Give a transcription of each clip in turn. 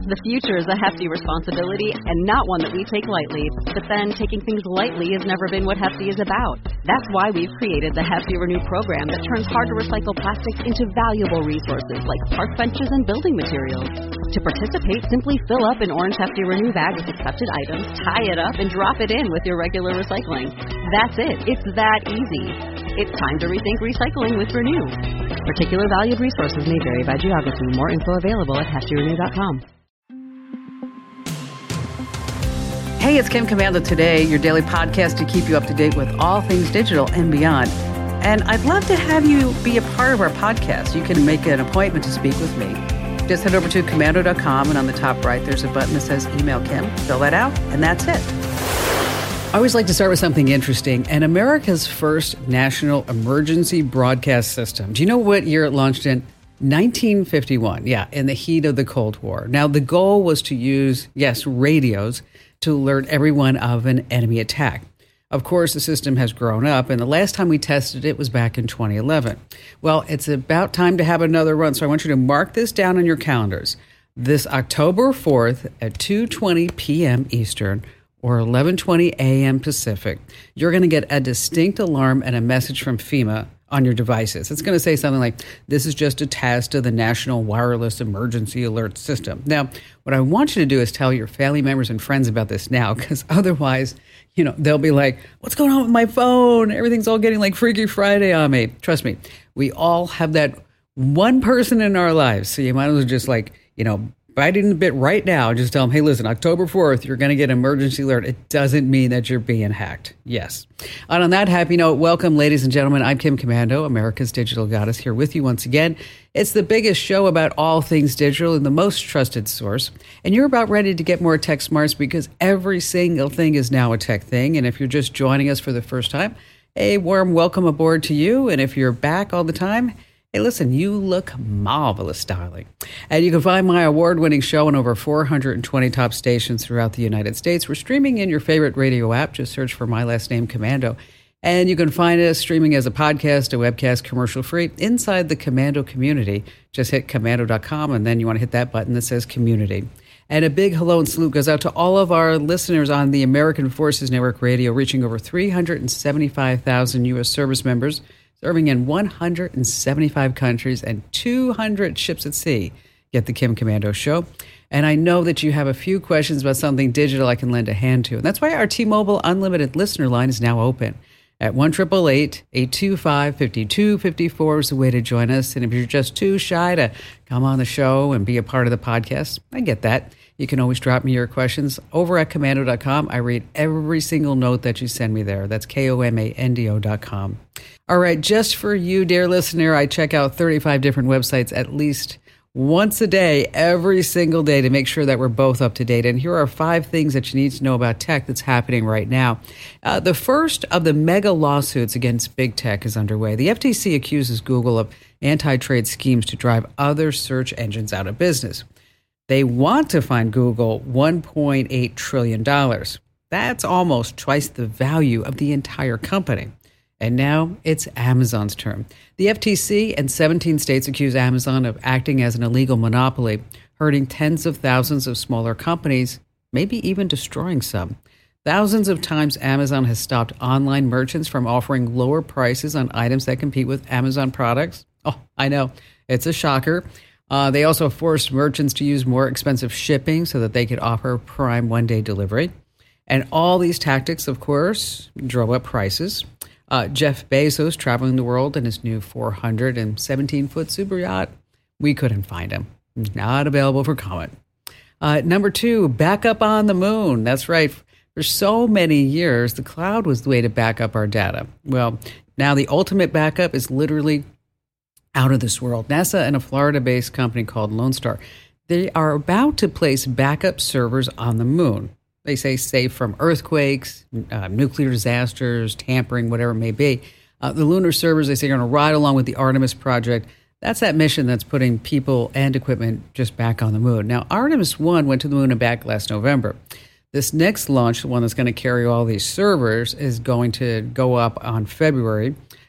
The future is a hefty responsibility and not one that we take lightly. But then taking things lightly has never been what Hefty is about. That's why we've created the Hefty Renew program that turns hard-to-recycle plastics into valuable resources like park benches and building materials. To participate, simply fill up an orange Hefty Renew bag with accepted items, tie it up, and drop it in with your regular recycling. That's it. It's that easy. It's time to rethink recycling with Renew. Particular valued resources may vary by geography. More info available at heftyrenew.com. Hey, it's Kim Komando Today, your daily podcast to keep you up to date with all things digital and beyond. And I'd love to have you be a part of our podcast. You can make an appointment to speak with me. Just head over to komando.com, and on the top right, there's a button that says Email Kim. Fill that out, and that's it. I always like to start with something interesting, and America's first national emergency broadcast system. Do you know what year it launched in? 1951, in the heat of the Cold War. Now, the goal was to use, radios to alert everyone of an enemy attack. Of course, the system has grown up, and the last time we tested it was back in 2011. Well, it's about time to have another run, so I want you to mark this down on your calendars. This October 4th at 2:20 p.m. Eastern or 11:20 a.m. Pacific, you're going to get a distinct alarm and a message from FEMA on your devices. It's going to say something like, this is just a test of the National Wireless Emergency Alert System. Now, what I want you to do is tell your family members and friends about this now, because otherwise, they'll be like, what's going on with my phone? Everything's all getting like Freaky Friday on me. Trust me, we all have that one person in our lives. So you might as well just bite in a bit right now. Just tell them, hey, listen, October 4th, you're going to get an emergency alert. It doesn't mean that you're being hacked. Yes. And on that happy note, welcome, ladies and gentlemen. I'm Kim Komando, America's digital goddess, here with you once again. It's the biggest show about all things digital and the most trusted source. And you're about ready to get more tech smarts because every single thing is now a tech thing. And if you're just joining us for the first time, a warm welcome aboard to you. And if you're back all the time, hey, listen, you look marvelous, darling. And you can find my award-winning show on over 420 top stations throughout the United States. We're streaming in your favorite radio app. Just search for my last name, Komando. And you can find us streaming as a podcast, a webcast, commercial-free, inside the Komando community. Just hit komando.com, and then you want to hit that button that says Community. And a big hello and salute goes out to all of our listeners on the American Forces Network Radio, reaching over 375,000 U.S. service members, serving in 175 countries and 200 ships at sea. Get the Kim Komando Show. And I know that you have a few questions about something digital I can lend a hand to. And that's why our T-Mobile Unlimited listener line is now open. At 1-888-825-5254 is the way to join us. And if you're just too shy to come on the show and be a part of the podcast, I get that. You can always drop me your questions over at komando.com. I read every single note that you send me there. That's komando.com. All right, just for you, dear listener, I check out 35 different websites at least once a day, every single day, to make sure that we're both up to date. And here are 5 things that you need to know about tech that's happening right now. The first of the mega lawsuits against big tech is underway. The FTC accuses Google of anti-trade schemes to drive other search engines out of business. They want to fine Google $1.8 trillion. That's almost twice the value of the entire company. And now it's Amazon's turn. The FTC and 17 states accuse Amazon of acting as an illegal monopoly, hurting tens of thousands of smaller companies, maybe even destroying some. Thousands of times Amazon has stopped online merchants from offering lower prices on items that compete with Amazon products. Oh, I know, it's a shocker. They also forced merchants to use more expensive shipping so that they could offer Prime one-day delivery. And all these tactics, of course, drove up prices. Jeff Bezos traveling the world in his new 417-foot super yacht. We couldn't find him. Not available for comment. Number 2, backup on the moon. That's right. For so many years, the cloud was the way to back up our data. Well, now the ultimate backup is literally out of this world. NASA and a Florida-based company called Lone Star, they are about to place backup servers on the moon. They say safe from earthquakes, nuclear disasters, tampering, whatever it may be. The lunar servers, they say, are going to ride along with the Artemis project. That's that mission that's putting people and equipment just back on the moon. Now, Artemis 1 went to the moon and back last November. This next launch, the one that's going to carry all these servers, is going to go up on February.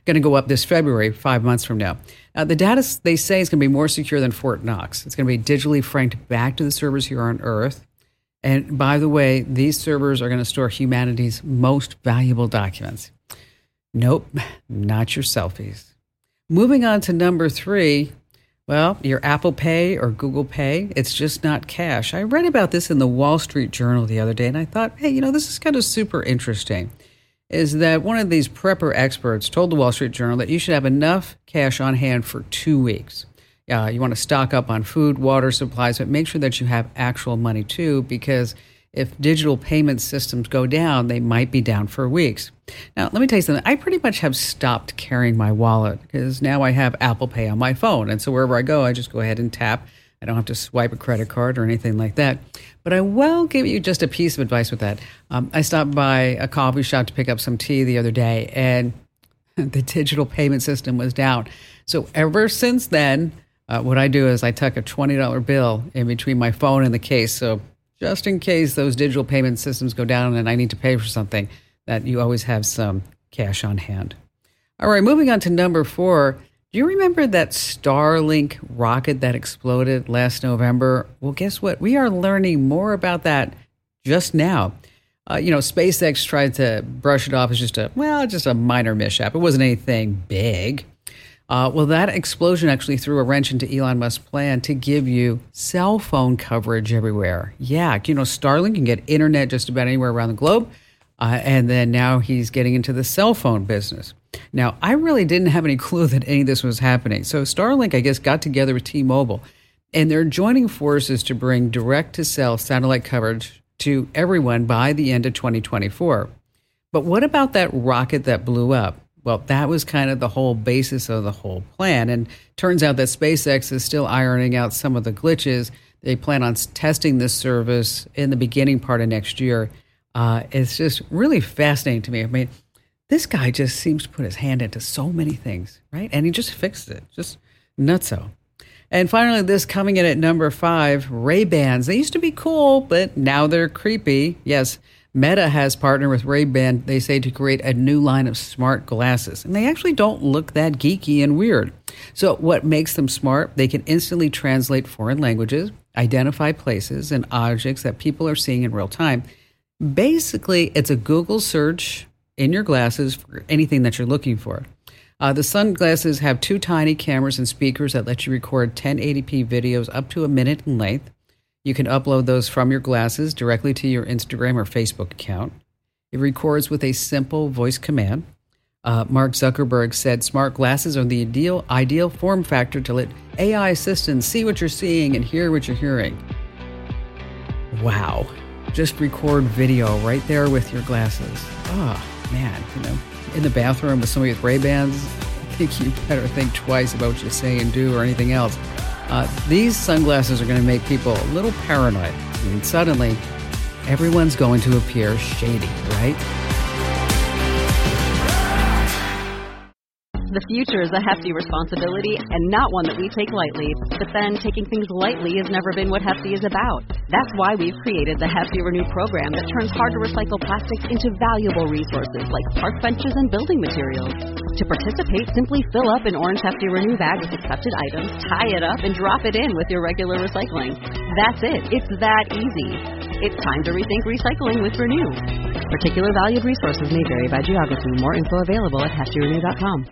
going to go up this February, 5 months from now. The data, they say, is going to be more secure than Fort Knox. It's going to be digitally franked back to the servers here on Earth. And by the way, these servers are going to store humanity's most valuable documents. Nope, not your selfies. Moving on to number 3, well, your Apple Pay or Google Pay, it's just not cash. I read about this in the Wall Street Journal the other day, and I thought, hey, this is kind of super interesting. Is that one of these prepper experts told the Wall Street Journal that you should have enough cash on hand for 2 weeks. You want to stock up on food, water, supplies, but make sure that you have actual money too, because if digital payment systems go down, they might be down for weeks. Now, let me tell you something. I pretty much have stopped carrying my wallet because now I have Apple Pay on my phone. And so wherever I go, I just go ahead and tap. I don't have to swipe a credit card or anything like that. But I will give you just a piece of advice with that. I stopped by a coffee shop to pick up some tea the other day, and the digital payment system was down. So ever since then, what I do is I tuck a $20 bill in between my phone and the case. So just in case those digital payment systems go down and I need to pay for something, that you always have some cash on hand. All right, moving on to number 4. Do you remember that Starlink rocket that exploded last November? Well, guess what? We are learning more about that just now. SpaceX tried to brush it off as just a minor mishap. It wasn't anything big. That explosion actually threw a wrench into Elon Musk's plan to give you cell phone coverage everywhere. Yeah, Starlink can get internet just about anywhere around the globe. And then now he's getting into the cell phone business. Now, I really didn't have any clue that any of this was happening. So Starlink, I guess, got together with T-Mobile, and they're joining forces to bring direct-to-cell satellite coverage to everyone by the end of 2024. But what about that rocket that blew up? Well, that was kind of the whole basis of the whole plan. And turns out that SpaceX is still ironing out some of the glitches. They plan on testing this service in the beginning part of next year. It's just really fascinating to me. I mean, this guy just seems to put his hand into so many things, right? And he just fixes it. Just nutso. And finally, this coming in at number 5, Ray-Bans. They used to be cool, but now they're creepy. Yes, Meta has partnered with Ray-Ban, they say, to create a new line of smart glasses. And they actually don't look that geeky and weird. So what makes them smart? They can instantly translate foreign languages, identify places and objects that people are seeing in real time. Basically, it's a Google search in your glasses for anything that you're looking for. The sunglasses have 2 tiny cameras and speakers that let you record 1080p videos up to a minute in length. You can upload those from your glasses directly to your Instagram or Facebook account. It records with a simple voice command. Mark Zuckerberg said smart glasses are the ideal form factor to let AI assistants see what you're seeing and hear what you're hearing. Wow. Just record video right there with your glasses. Oh, man, in the bathroom with somebody with Ray-Bans, I think you better think twice about what you say and do or anything else. These sunglasses are going to make people a little paranoid. I mean, suddenly, everyone's going to appear shady, right? The future is a hefty responsibility and not one that we take lightly. But then taking things lightly has never been what Hefty is about. That's why we've created the Hefty Renew program that turns hard-to-recycle plastics into valuable resources like park benches and building materials. To participate, simply fill up an orange Hefty Renew bag with accepted items, tie it up, and drop it in with your regular recycling. That's it. It's that easy. It's time to rethink recycling with Renew. Particular valued resources may vary by geography. More info available at heftyrenew.com.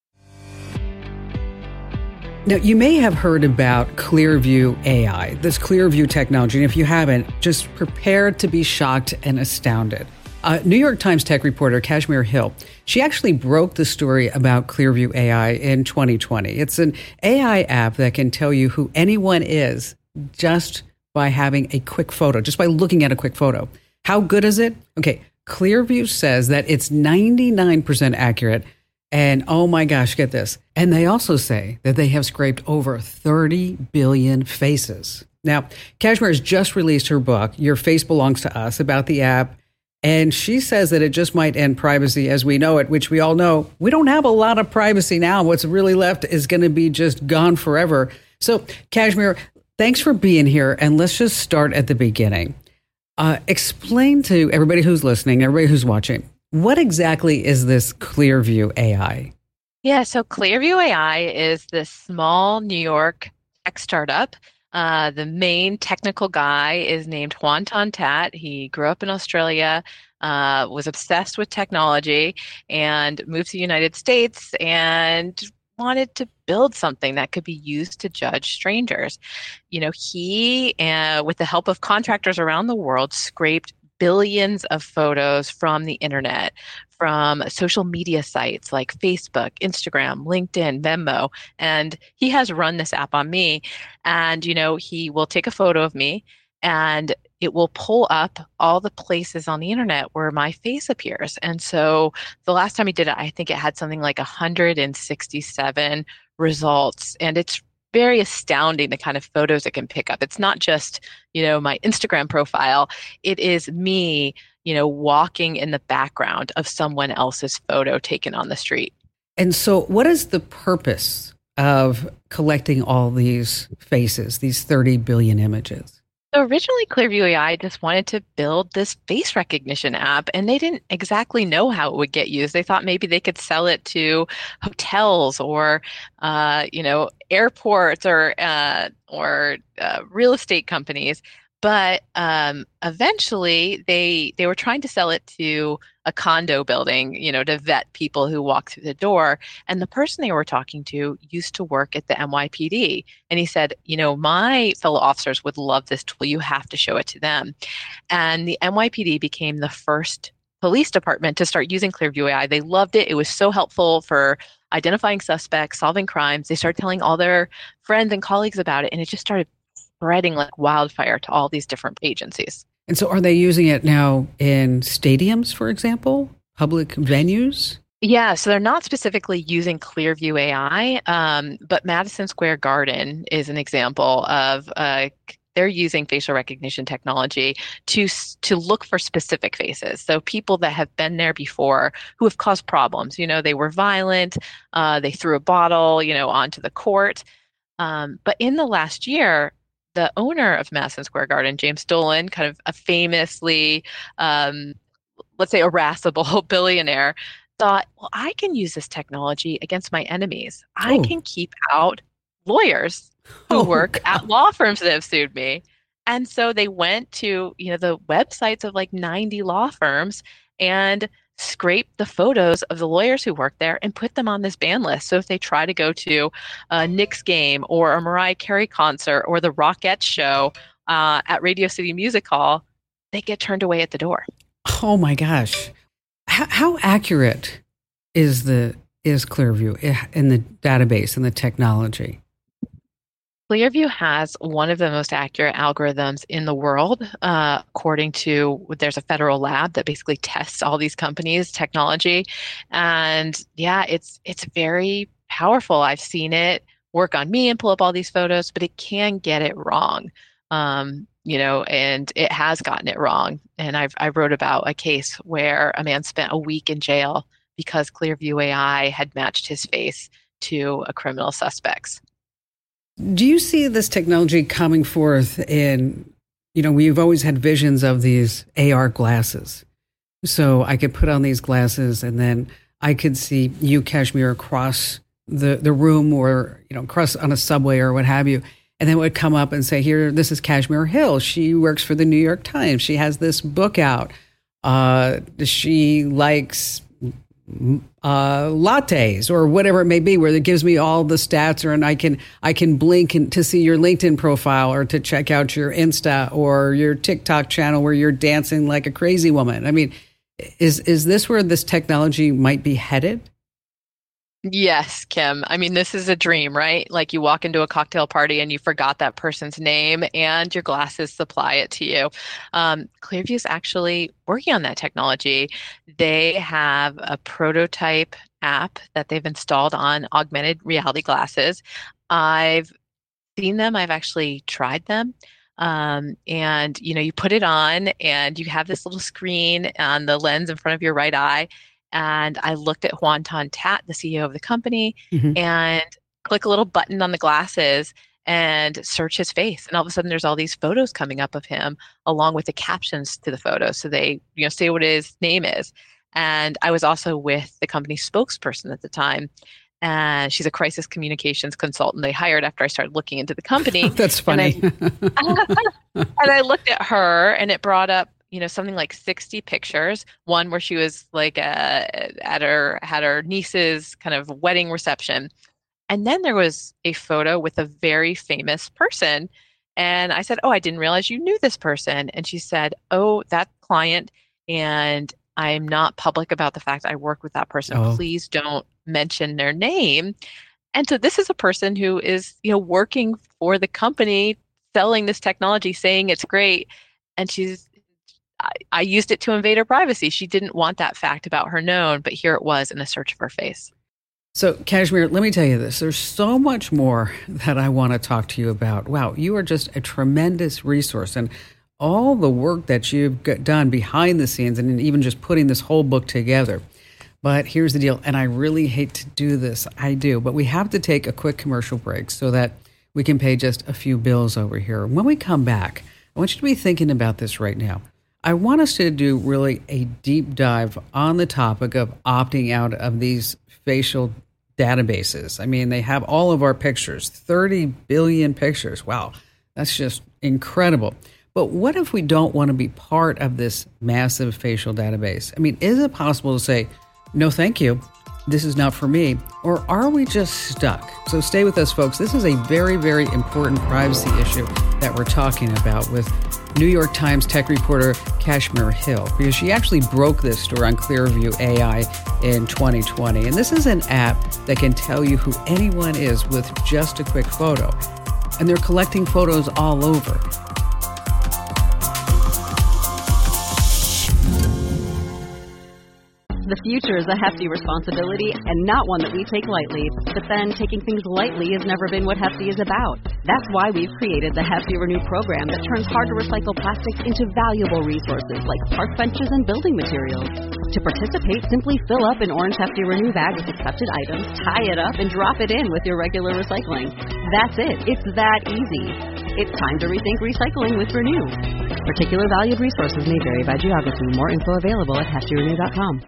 Now, you may have heard about Clearview AI, this Clearview technology. And if you haven't, just prepare to be shocked and astounded. New York Times tech reporter Kashmir Hill, she actually broke the story about Clearview AI in 2020. It's an AI app that can tell you who anyone is just by having a quick photo, just by looking at a quick photo. How good is it? Okay, Clearview says that it's 99% accurate. And oh my gosh, get this. And they also say that they have scraped over 30 billion faces. Now, Kashmir has just released her book, Your Face Belongs to Us, about the app. And she says that it just might end privacy as we know it, which we all know. We don't have a lot of privacy now. What's really left is going to be just gone forever. So, Kashmir, thanks for being here. And let's just start at the beginning. Explain to everybody who's listening, everybody who's watching, what exactly is this Clearview AI? Yeah, so Clearview AI is this small New York tech startup. The main technical guy is named Juan Ton Tat. He grew up in Australia, was obsessed with technology, and moved to the United States and wanted to build something that could be used to judge strangers. He, with the help of contractors around the world, scraped billions of photos from the internet, from social media sites like Facebook, Instagram, LinkedIn, Venmo. And he has run this app on me. And, he will take a photo of me and it will pull up all the places on the internet where my face appears. And so the last time he did it, I think it had something like 167 results. And it's very astounding the kind of photos it can pick up. It's not just, my Instagram profile. It is me, walking in the background of someone else's photo taken on the street. And so, what is the purpose of collecting all these faces, these 30 billion images? So originally, Clearview AI just wanted to build this face recognition app, and they didn't exactly know how it would get used. They thought maybe they could sell it to hotels or, airports or real estate companies. But eventually, they were trying to sell it to a condo building, to vet people who walk through the door. And the person they were talking to used to work at the NYPD. And he said, my fellow officers would love this tool. You have to show it to them. And the NYPD became the first police department to start using Clearview AI. They loved it. It was so helpful for identifying suspects, solving crimes. They started telling all their friends and colleagues about it. And it just started spreading like wildfire to all these different agencies. And so, are they using it now in stadiums, for example, public venues? Yeah, so they're not specifically using Clearview AI, but Madison Square Garden is an example of they're using facial recognition technology to look for specific faces. So people that have been there before who have caused problems. They were violent, they threw a bottle, onto the court. But in the last year, the owner of Madison Square Garden, James Dolan, kind of a famously, let's say, irascible billionaire, thought, well, I can use this technology against my enemies. I Oh, can keep out lawyers who work God. at law firms that have sued me. And so they went to, the websites of like 90 law firms and scraped the photos of the lawyers who work there and put them on this ban list. So if they try to go to a Knicks game or a Mariah Carey concert or the Rockettes show at Radio City Music Hall, they get turned away at the door. Oh my gosh. How accurate is Clearview in the database and the technology? Clearview has one of the most accurate algorithms in the world, according to there's a federal lab that basically tests all these companies' technology, and yeah, it's very powerful. I've seen it work on me and pull up all these photos, but it can get it wrong, and it has gotten it wrong. And I wrote about a case where a man spent a week in jail because Clearview AI had matched his face to a criminal suspect's. Do you see this technology coming forth in, we've always had visions of these AR glasses. So I could put on these glasses and then I could see you, Kashmir, across the room or, across on a subway or what have you. And then it would come up and say, here, this is Kashmir Hill. She works for the New York Times. She has this book out. She likes lattes or whatever it may be, where it gives me all the stats, or and I can blink to see your LinkedIn profile or to check out your Insta or your TikTok channel where you're dancing like a crazy woman. I mean, is this where this technology might be headed? Yes, Kim. I mean, this is a dream, right? Like you walk into a cocktail party and you forgot that person's name and your glasses supply it to you. Clearview is actually working on that technology. They have a prototype app that they've installed on augmented reality glasses. I've seen them. I've actually tried them. And you put it on and you have this little screen on the lens in front of your right eye. And I looked at Juan Ton Tat, the CEO of the company, Mm-hmm. and click a little button on the glasses and search his face. And all of a sudden there's all these photos coming up of him along with the captions to the photos. So they, say what his name is. And I was also with the company spokesperson at the time. And she's a crisis communications consultant they hired after I started looking into the company. That's funny. And I looked at her, and it brought up, something like 60 pictures. One where she was like had her niece's kind of wedding reception. And then there was a photo with a very famous person. And I said, "Oh, I didn't realize you knew this person." And she said, "Oh, that client, and I'm not public about the fact I work with that person. Oh. Please don't mention their name." And so this is a person who is, working for the company, selling this technology, saying it's great. And I used it to invade her privacy. She didn't want that fact about her known, but here it was in a search of her face. So, Kashmir, let me tell you this. There's so much more that I want to talk to you about. Wow, you are just a tremendous resource. And all the work that you've done behind the scenes and even just putting this whole book together. But here's the deal, and I really hate to do this. I do, but we have to take a quick commercial break so that we can pay just a few bills over here. When we come back, I want you to be thinking about this right now. I want us to do really a deep dive on the topic of opting out of these facial databases. I mean, they have all of our pictures, 30 billion pictures. Wow, that's just incredible. But what if we don't want to be part of this massive facial database? I mean, is it possible to say, "No, thank you, this is not for me"? Or are we just stuck? So stay with us, folks. This is a very, very important privacy issue that we're talking about with New York Times tech reporter Kashmir Hill, because she actually broke this story on Clearview AI in 2020. And this is an app that can tell you who anyone is with just a quick photo. And they're collecting photos all over. The future is a hefty responsibility and not one that we take lightly. But then taking things lightly has never been what Hefty is about. That's why we've created the Hefty Renew program that turns hard-to-recycle plastics into valuable resources like park benches and building materials. To participate, simply fill up an orange Hefty Renew bag with accepted items, tie it up, and drop it in with your regular recycling. That's it. It's that easy. It's time to rethink recycling with Renew. Particular valued resources may vary by geography. More info available at heftyrenew.com.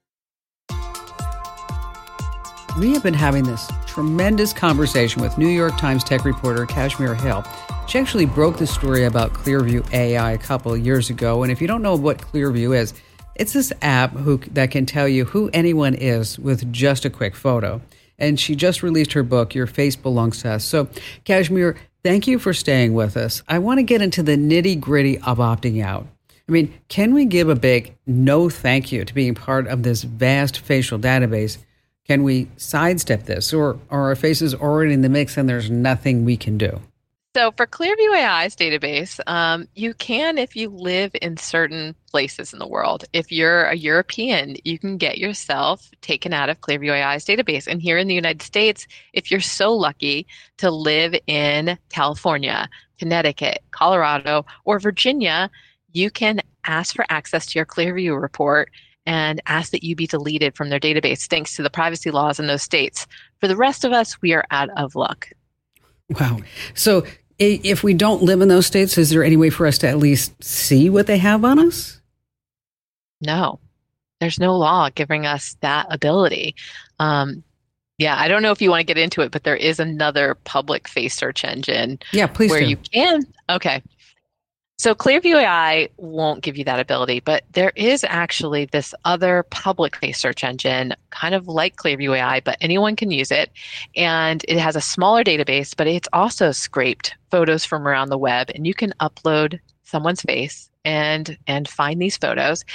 We have been having this tremendous conversation with New York Times tech reporter Kashmir Hill. She actually broke the story about Clearview AI a couple of years ago. And if you don't know what Clearview is, it's this app that can tell you who anyone is with just a quick photo. And she just released her book, Your Face Belongs to Us. So, Kashmir, thank you for staying with us. I want to get into the nitty-gritty of opting out. I mean, can we give a big no thank you to being part of this vast facial database? Can we sidestep this, or are our faces already in the mix and there's nothing we can do? So for Clearview AI's database, you can if you live in certain places in the world. If you're a European, you can get yourself taken out of Clearview AI's database. And here in the United States, if you're so lucky to live in California, Connecticut, Colorado, or Virginia, you can ask for access to your Clearview report and ask that you be deleted from their database thanks to the privacy laws in those states. For the rest of us, we are out of luck. Wow. So if we don't live in those states, is there any way for us to at least see what they have on us? No, there's no law giving us that ability. I don't know if you want to get into it, but there is another public face search engine. Yeah, please where do. You can. Okay. So Clearview AI won't give you that ability, but there is actually this other public face search engine, kind of like Clearview AI, but anyone can use it. And it has a smaller database, but it's also scraped photos from around the web, and you can upload someone's face and find these photos.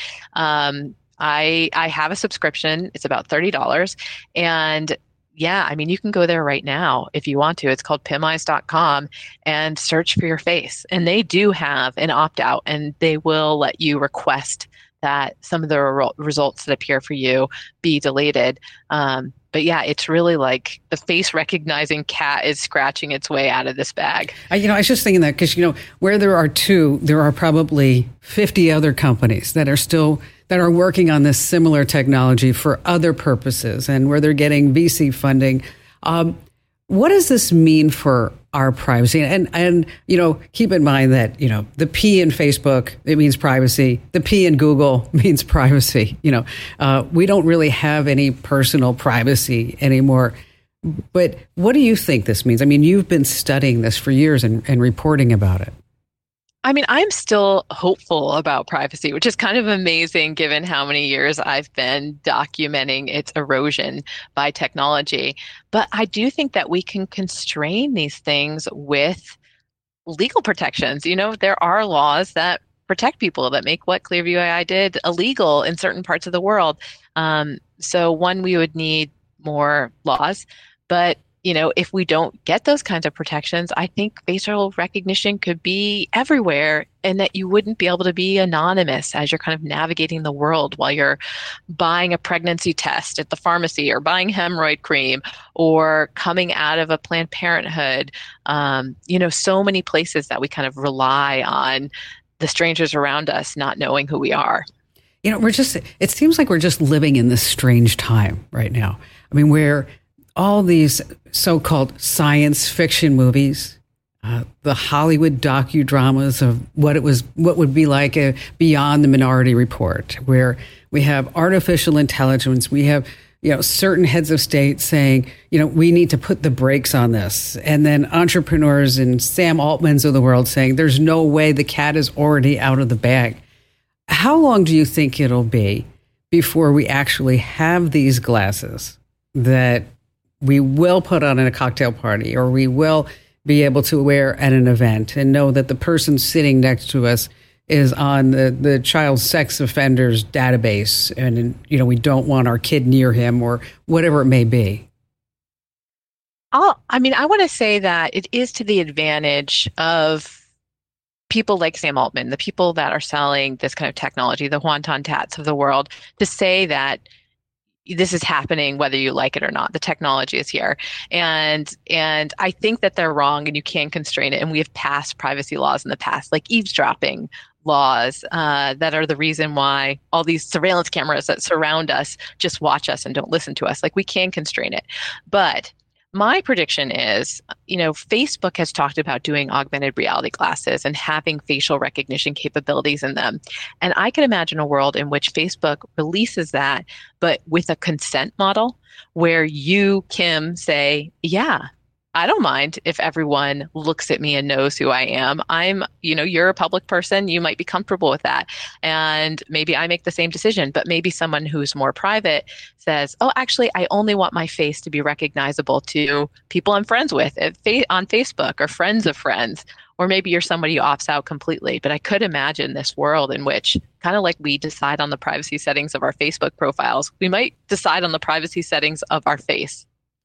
I have a subscription. It's about $30. And yeah, I mean, you can go there right now if you want to. It's called PimEyes.com and search for your face. And they do have an opt-out, and they will let you request that some of the results that appear for you be deleted. But yeah, it's really like the face recognizing cat is scratching its way out of this bag. I was just thinking that because, where there are two, there are probably 50 other companies that are working on this similar technology for other purposes and where they're getting VC funding. What does this mean for our privacy? And keep in mind that, the P in Facebook, it means privacy. The P in Google means privacy. We don't really have any personal privacy anymore. But what do you think this means? I mean, you've been studying this for years and reporting about it. I mean, I'm still hopeful about privacy, which is kind of amazing given how many years I've been documenting its erosion by technology. But I do think that we can constrain these things with legal protections. There are laws that protect people that make what Clearview AI did illegal in certain parts of the world. So one, we would need more laws, but if we don't get those kinds of protections, I think facial recognition could be everywhere and that you wouldn't be able to be anonymous as you're kind of navigating the world while you're buying a pregnancy test at the pharmacy or buying hemorrhoid cream or coming out of a Planned Parenthood. So many places that we kind of rely on the strangers around us not knowing who we are. It seems like we're just living in this strange time right now. I mean, where all these so-called science fiction movies, the Hollywood docudramas of what would be like beyond the Minority Report, where we have artificial intelligence, we have certain heads of state saying, we need to put the brakes on this, and then entrepreneurs and Sam Altmans of the world saying there's no way, the cat is already out of the bag. How long do you think it'll be before we actually have these glasses that we will put on at a cocktail party, or we will be able to wear at an event and know that the person sitting next to us is on the child sex offenders database, and we don't want our kid near him, or whatever it may be? I want to say that it is to the advantage of people like Sam Altman, the people that are selling this kind of technology, the Hoan-Ton Tats of the world, to say that this is happening whether you like it or not. The technology is here. And I think that they're wrong and you can constrain it. And we have passed privacy laws in the past, like eavesdropping laws that are the reason why all these surveillance cameras that surround us just watch us and don't listen to us. Like, we can constrain it. But my prediction is, Facebook has talked about doing augmented reality glasses and having facial recognition capabilities in them. And I can imagine a world in which Facebook releases that, but with a consent model where you, Kim, say, yeah, I don't mind if everyone looks at me and knows who I am. You're a public person. You might be comfortable with that. And maybe I make the same decision, but maybe someone who's more private says, oh, actually, I only want my face to be recognizable to people I'm friends with on Facebook or friends of friends. Or maybe you're somebody who opts out completely. But I could imagine this world in which, kind of like we decide on the privacy settings of our Facebook profiles, we might decide on the privacy settings of our face.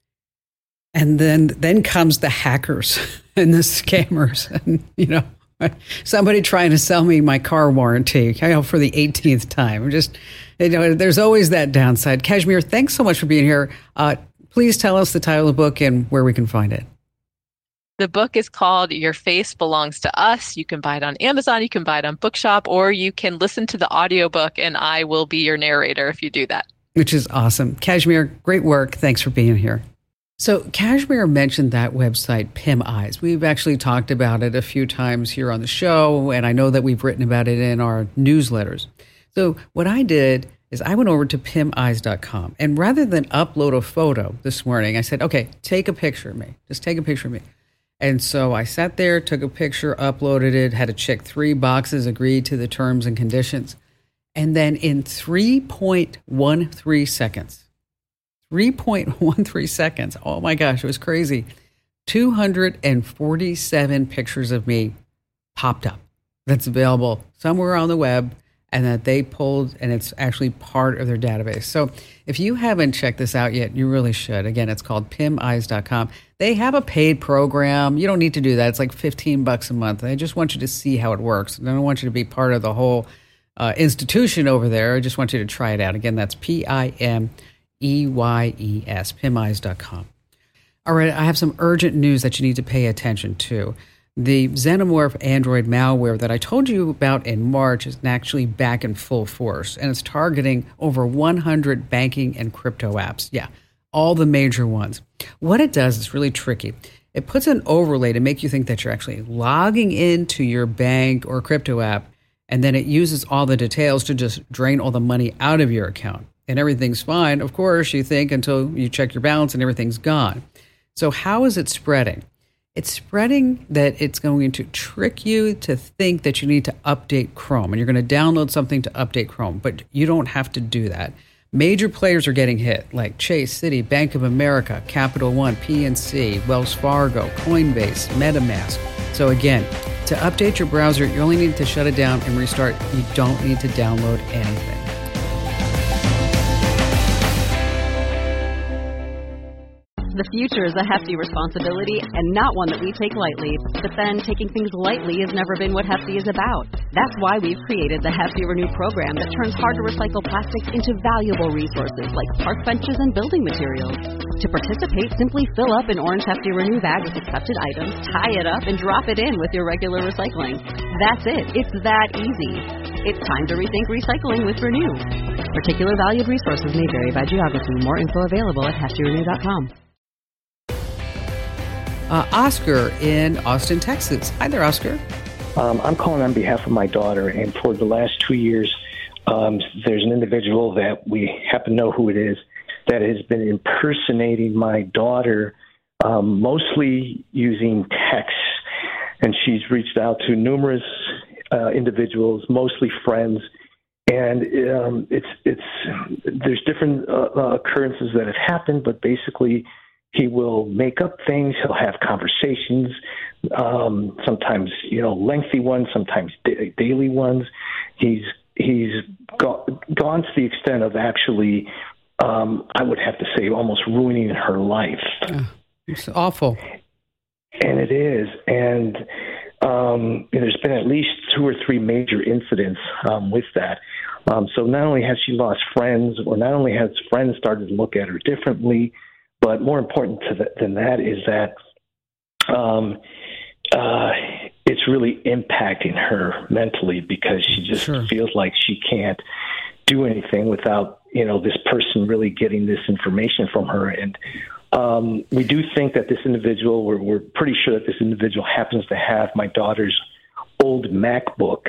And then comes the hackers and the scammers, and somebody trying to sell me my car warranty for the 18th time. There's always that downside. Kashmir, thanks so much for being here. Please tell us the title of the book and where we can find it. The book is called Your Face Belongs to Us. You can buy it on Amazon, you can buy it on Bookshop, or you can listen to the audiobook, and I will be your narrator if you do that. Which is awesome. Kashmir, great work. Thanks for being here. So Kashmir mentioned that website, Pim Eyes. We've actually talked about it a few times here on the show, and I know that we've written about it in our newsletters. So what I did is I went over to PimEyes.com, and rather than upload a photo this morning, I said, okay, take a picture of me. Just take a picture of me. And so I sat there, took a picture, uploaded it, had to check 3 boxes, agreed to the terms and conditions. And then in 3.13 seconds, 3.13 seconds. Oh my gosh, it was crazy. 247 pictures of me popped up. That's available somewhere on the web, and that they pulled, and it's actually part of their database. So if you haven't checked this out yet, you really should. Again, it's called PimEyes.com. They have a paid program. You don't need to do that. It's like $15 a month. I just want you to see how it works. I don't want you to be part of the whole institution over there. I just want you to try it out. Again, that's PIMEYES, PimEyes.com. All right, I have some urgent news that you need to pay attention to. The Xenomorph Android malware that I told you about in March is actually back in full force, and it's targeting over 100 banking and crypto apps. Yeah, all the major ones. What it does is really tricky. It puts an overlay to make you think that you're actually logging into your bank or crypto app, and then it uses all the details to just drain all the money out of your account. and everything's fine. Of course, you think until you check your balance and everything's gone. So how is it spreading? It's spreading that it's going to trick you to think that you need to update Chrome, and you're going to download something to update Chrome, but you don't have to do that. Major players are getting hit, like Chase, Citi, Bank of America, Capital One, PNC, Wells Fargo, Coinbase, MetaMask. So again, to update your browser, you only need to shut it down and restart. You don't need to download anything. The future is a hefty responsibility and not one that we take lightly. But then taking things lightly has never been what Hefty is about. That's why we've created the Hefty Renew program that turns hard-to-recycle plastics into valuable resources like park benches and building materials. To participate, simply fill up an orange Hefty Renew bag with accepted items, tie it up, and drop it in with your regular recycling. That's it. It's that easy. It's time to rethink recycling with Renew. Particular valued resources may vary by geography. More info available at heftyrenew.com. Oscar in Austin, Texas. Hi there, Oscar. I'm calling on behalf of my daughter, and for the last 2 years, there's an individual that we happen to know who it is that has been impersonating my daughter, mostly using texts, and she's reached out to numerous individuals, mostly friends, and there's different occurrences that have happened, but basically he will make up things. He'll have conversations, sometimes, lengthy ones, sometimes daily ones. He's gone to the extent of actually, I would have to say, almost ruining her life. It's awful. And it is. And there's been at least 2 or 3 major incidents with that. So not only has she lost friends, or not only has friends started to look at her differently, but more important than that is that it's really impacting her mentally, because she just feels like she can't do anything without, this person really getting this information from her. And we do think that this individual, we're pretty sure that this individual happens to have my daughter's old MacBook.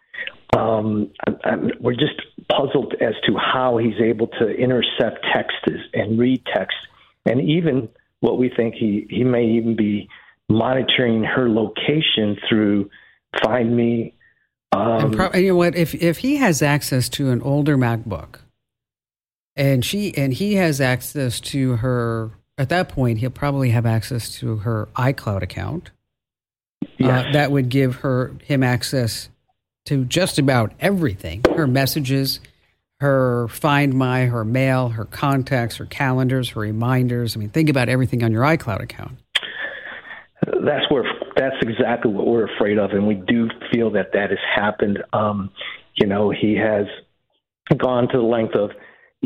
We're just puzzled as to how he's able to intercept text and read text. And even what we think he may even be monitoring her location through Find Me. And you know what? If he has access to an older MacBook, and he has access to her, at that point he'll probably have access to her iCloud account. Yes. That would give him access to just about everything: her messages, her Find My, her mail, her contacts, her calendars, her reminders. I mean, think about everything on your iCloud account. That's exactly what we're afraid of, and we do feel that has happened. He has gone to the length of,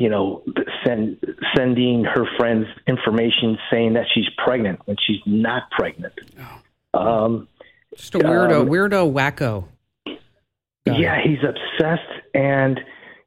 sending her friends information saying that she's pregnant when she's not pregnant. Just a weirdo wacko guy. Yeah, he's obsessed, and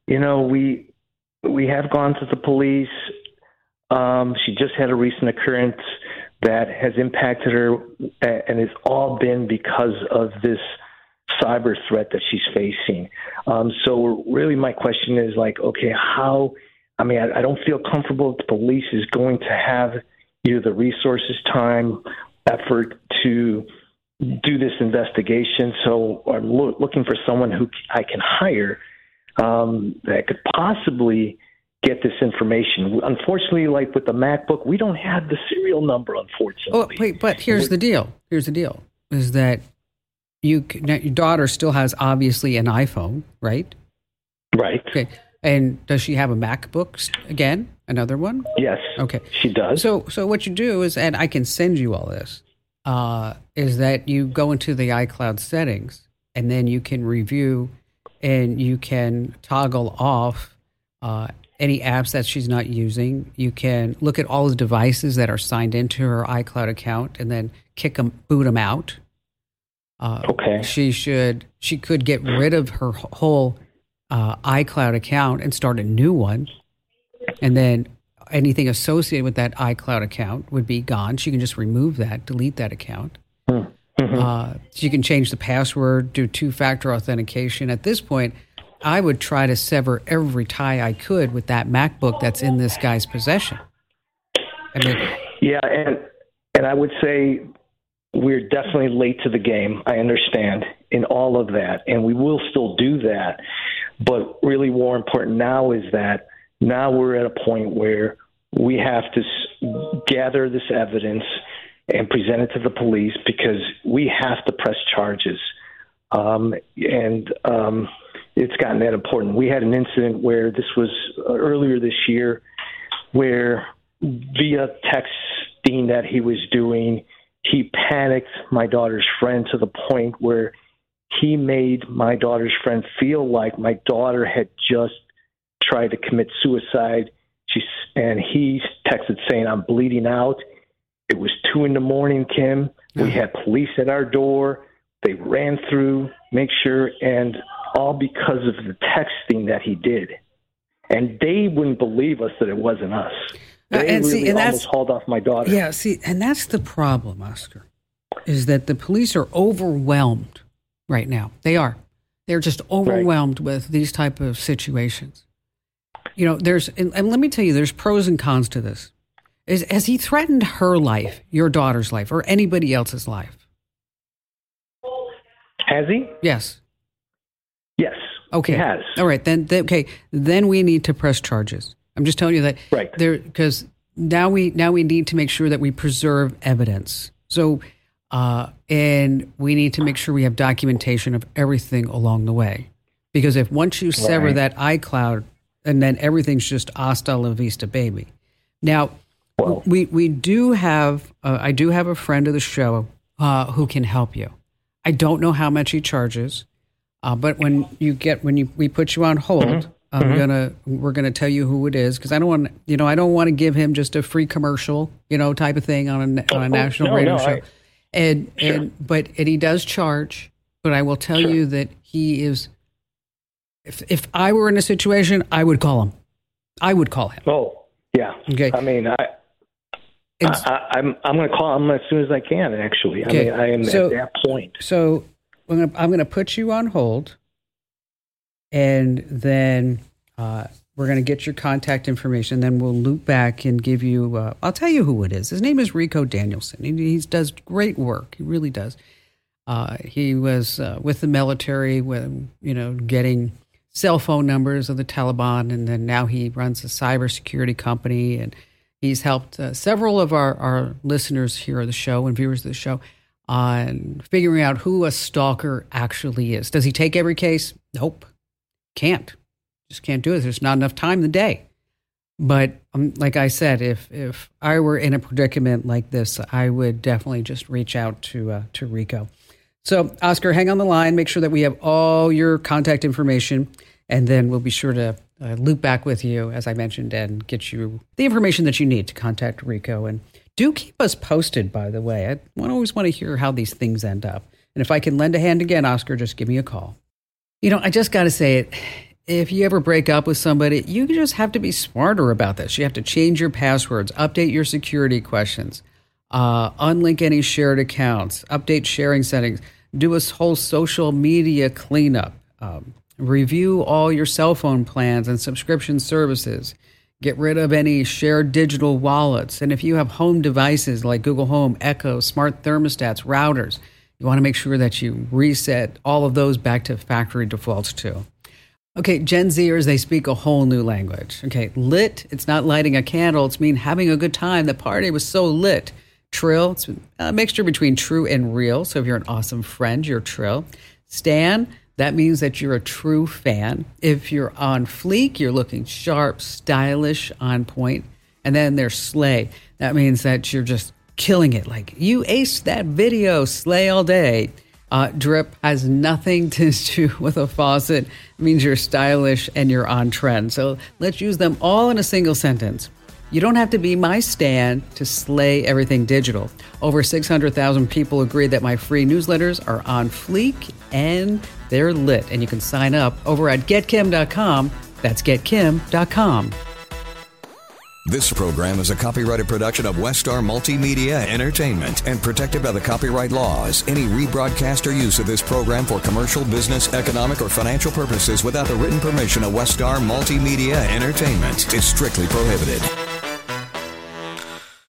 we have gone to the police. She just had a recent occurrence that has impacted her, and it's all been because of this cyber threat that she's facing. So really my question is okay, I don't feel comfortable that the police is going to have either the resources, time, effort to do this investigation. So I'm looking for someone who I can hire that could possibly get this information. Unfortunately, like with the MacBook, we don't have the serial number, unfortunately. Oh, wait, but here's the deal. Is that your daughter still has, obviously, an iPhone, right? Right. Okay. And does she have a MacBook again? Another one? Yes. Okay. She does. So what you do is, and I can send you all this, is that you go into the iCloud settings, and then you can review and you can toggle off any apps that she's not using. You can look at all the devices that are signed into her iCloud account and then boot them out. Okay. She could get rid of her whole iCloud account and start a new one. And then anything associated with that iCloud account would be gone. She can just remove that, delete that account. Mm-hmm. She can change the password, do 2-factor authentication. At this point, I would try to sever every tie I could with that MacBook that's in this guy's possession. I mean, yeah, and I would say we're definitely late to the game. I understand in all of that, and we will still do that. But really more important now is that now we're at a point where we have to gather this evidence and present it to the police because we have to press charges. It's gotten that important. We had an incident where this was earlier this year where via texting that he was doing, he panicked my daughter's friend to the point where he made my daughter's friend feel like my daughter had just tried to commit suicide. And he texted saying, "I'm bleeding out." It was 2 a.m, Kim. We had police at our door. They ran through, make sure, and all because of the texting that he did. And they wouldn't believe us that it wasn't us. They almost hauled off my daughter. Yeah, and that's the problem, Oscar, is that the police are overwhelmed right now. They are. They're just overwhelmed with these type of situations. You know, and let me tell you, there's pros and cons to this. Has he threatened her life, your daughter's life, or anybody else's life? Has he? Yes. Yes. Okay. He has. All right. Then we need to press charges. I'm just telling you that. Right. Because now we need to make sure that we preserve evidence. So, and we need to make sure we have documentation of everything along the way. Because if once you sever that iCloud, and then everything's just hasta la vista, baby. Now, we do have. I do have a friend of the show who can help you. I don't know how much he charges, but when we put you on hold, we're gonna tell you who it is because I don't want to give him just a free commercial, type of thing on a national radio show. And he does charge, but I will tell you that he is. If I were in a situation, I would call him. I would call him. Oh, yeah. Okay. I mean, I'm going to call him as soon as I can. Actually, okay. I am at that point. So I'm going to put you on hold, and then we're going to get your contact information. Then we'll loop back and give you. I'll tell you who it is. His name is Rico Danielson. He does great work. He really does. He was with the military, getting cell phone numbers of the Taliban, and then now he runs a cybersecurity company, and he's helped several of our listeners here of the show and viewers of the show on figuring out who a stalker actually is. Does he take every case? Nope. Can't. Just can't do it. There's not enough time in the day. But like I said, if I were in a predicament like this, I would definitely just reach out to Rico. So, Oscar, hang on the line. Make sure that we have all your contact information, and then we'll be sure to loop back with you, as I mentioned, and get you the information that you need to contact Rico. And do keep us posted, by the way. I always want to hear how these things end up. And if I can lend a hand again, Oscar, just give me a call. I just got to say it. If you ever break up with somebody, you just have to be smarter about this. You have to change your passwords, update your security questions, unlink any shared accounts, update sharing settings, do a whole social media cleanup, review all your cell phone plans and subscription services, get rid of any shared digital wallets. And if you have home devices like Google Home, Echo, smart thermostats, routers, you want to make sure that you reset all of those back to factory defaults too. Okay, Gen Zers, they speak a whole new language. Okay, lit, it's not lighting a candle, it's mean having a good time. The party was so lit. Trill, it's a mixture between true and real. So if you're an awesome friend, you're trill. Stan, that means that you're a true fan. If you're on fleek, you're looking sharp, stylish, on point. And then there's slay. That means that you're just killing it. Like, you aced that video, slay all day. Drip has nothing to do with a faucet. It means you're stylish and you're on trend. So let's use them all in a single sentence. You don't have to be my stan to slay everything digital. Over 600,000 people agree that my free newsletters are on fleek and they're lit. And you can sign up over at getkim.com. That's getkim.com. This program is a copyrighted production of Westar Multimedia Entertainment and protected by the copyright laws. Any rebroadcast or use of this program for commercial, business, economic, or financial purposes without the written permission of Westar Multimedia Entertainment is strictly prohibited.